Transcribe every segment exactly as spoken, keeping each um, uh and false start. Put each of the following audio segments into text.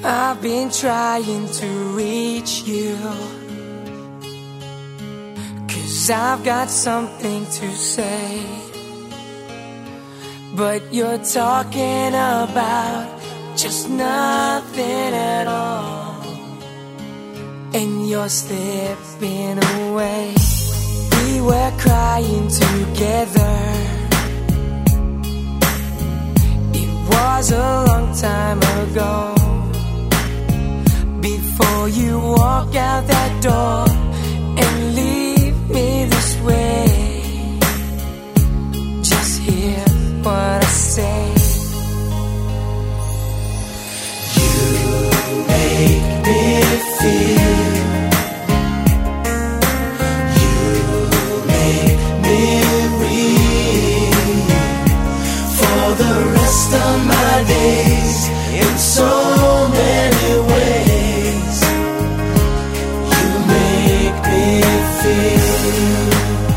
I've been trying to reach you, 'cause I've got something to say, but you're talking about just nothing at all, and you're slipping away. We were crying together. It was a long time ago, before you walk out that door and leave me this way. Just hear what I say. You make me feel, you make me real, for the rest of my days, in so many ways. You make me feel.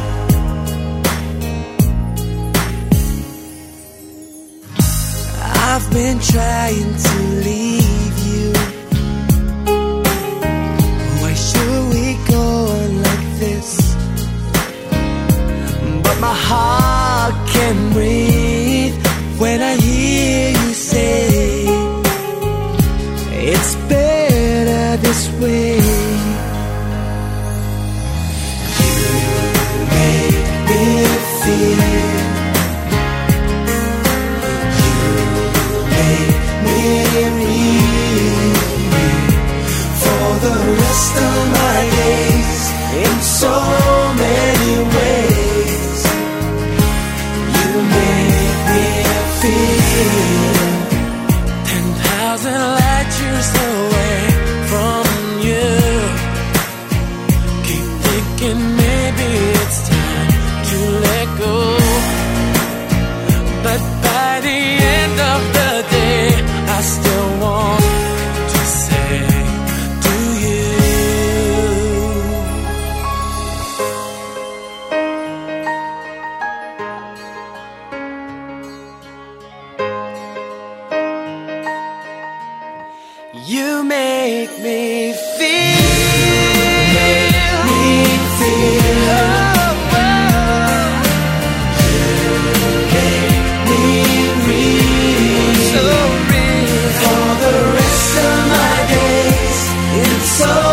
I've been trying to leave you. Why should we go on like this? But my heart can't breathe when I hear you say it's better this way. You make me feel, for the rest of my days, in so many ways. You make me feel ten thousand light years away from you. Keep thinking maybe it's time to let go, but by the end of the day, I still want to say to you, you make me feel, make me feel. Oh, oh. You make me real, so real, for the rest of my days. It's so